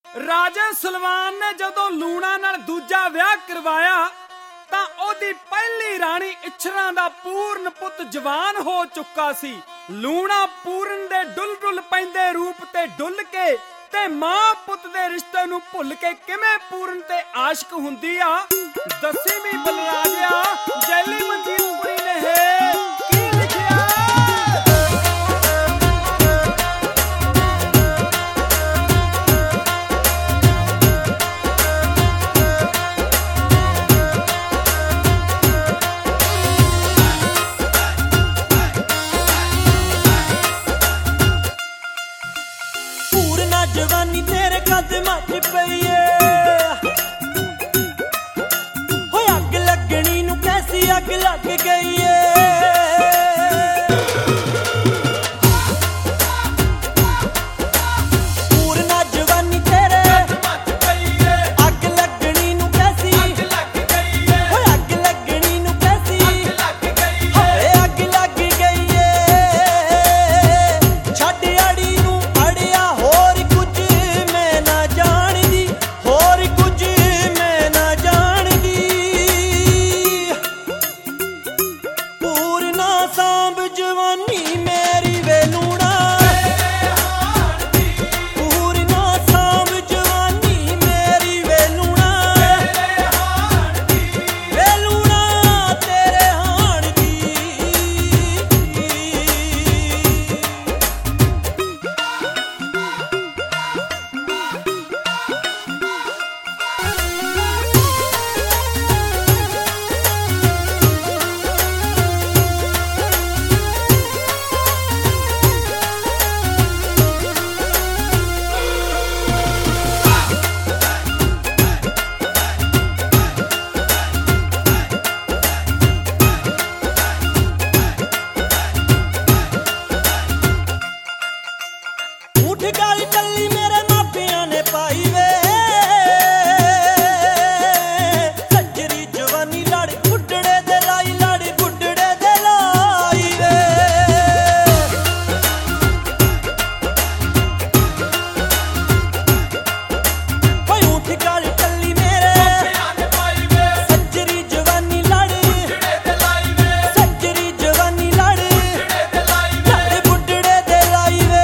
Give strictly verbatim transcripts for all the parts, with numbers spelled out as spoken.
ਰਾਜਾ ਸਲਵਾਨ ਨੇ ਜਦੋਂ ਲੂਣਾ ਨਾਲ ਦੂਜਾ ਵਿਆਹ ਕਰਵਾਇਆ ਤਾਂ ਉਹਦੀ ਪਹਿਲੀ ਰਾਣੀ ਇੱਛਰਾਂ ਦਾ ਪੂਰਨ ਪੁੱਤ ਜਵਾਨ ਹੋ ਚੁੱਕਾ ਸੀ। ਲੂਣਾ ਪੂਰਨ ਦੇ ਡੁੱਲ ਡੁੱਲ ਪੈਂਦੇ ਰੂਪ ਤੇ ਡੁੱਲ ਕੇ ਤੇ ਮਾਂ ਪੁੱਤ ਦੇ ਰਿਸ਼ਤੇ ਨੂੰ ਭੁੱਲ ਕੇ ਕਿਵੇਂ ਪੂਰਨ ਤੇ ਆਸ਼ਕ ਹੁੰਦੀ ਆ। ਦੱਸੀ ਵੀ ਬਲਰਾਜਿਆ ਜੈਲੀ ਮਨਜੀਤਪੁਰੀ ਨੇ ਹੈ ਕੀ ਲਿਖਿਆ। जवानी तेरे कदमां च पई ऐ हो अग लगनी नू कैसी अग लग गई ऐ। पूरना जवानी तेरे कदमां च पई ऐ अग लगनी नू कैसी अग लग गई ऐ हो अग लगनी नू कैसी अग लग गई ऐ अग लग गई ऐ। छड्ड अड़ी नू अड़िया होर गाली टल्ली मेरे मापिया ने पाई वे सज्जरी जवानी लाड़ी बुढ़ड़े दे लाई लाड़ी बुढ़ड़े दे लाई वे। कोई ऊँट गाली टल्ली मेरे मापिया ने पाई वे सज्जरी जवानी लाड़ी बुढ़ड़े दे लाई वे सज्जरी जवानी लाड़ी बुढ़ड़े दे लाई वे लाड़ी बुढ़ड़े दे लाई वे।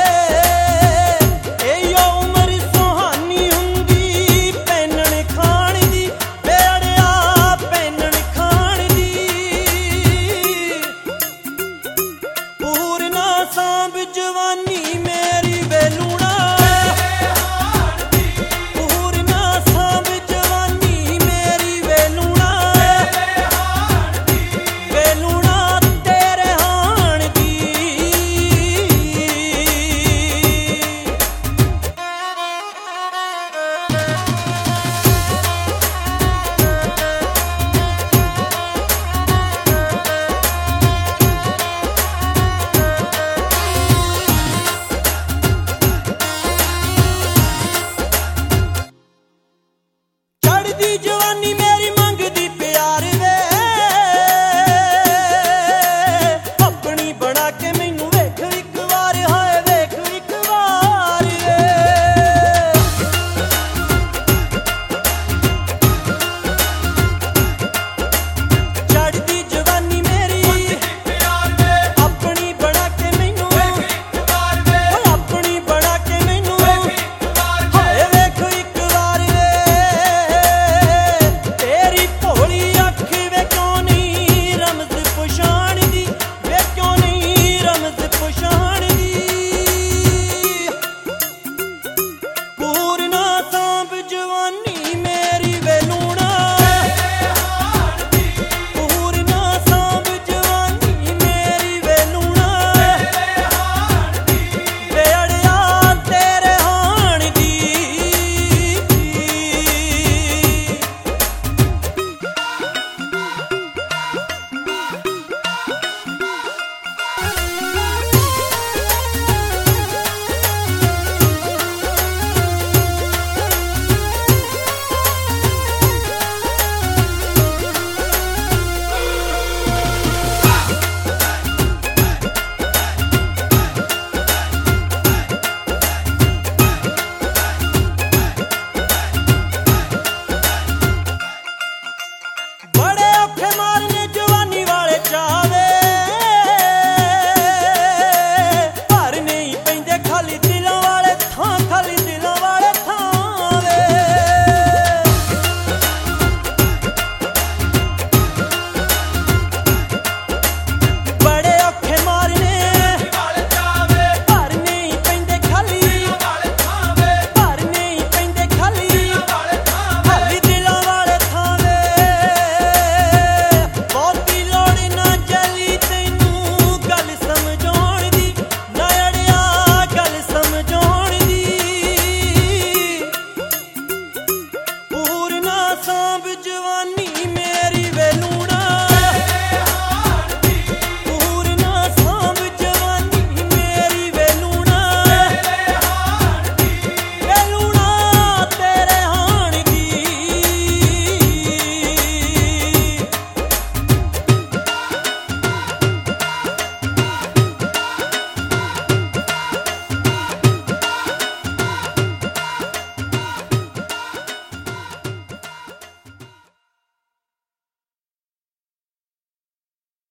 जवानी मेरी वेलूना पूरना सांभ जवानी मेरी वेलूना वेलूना तेरे हाण दी।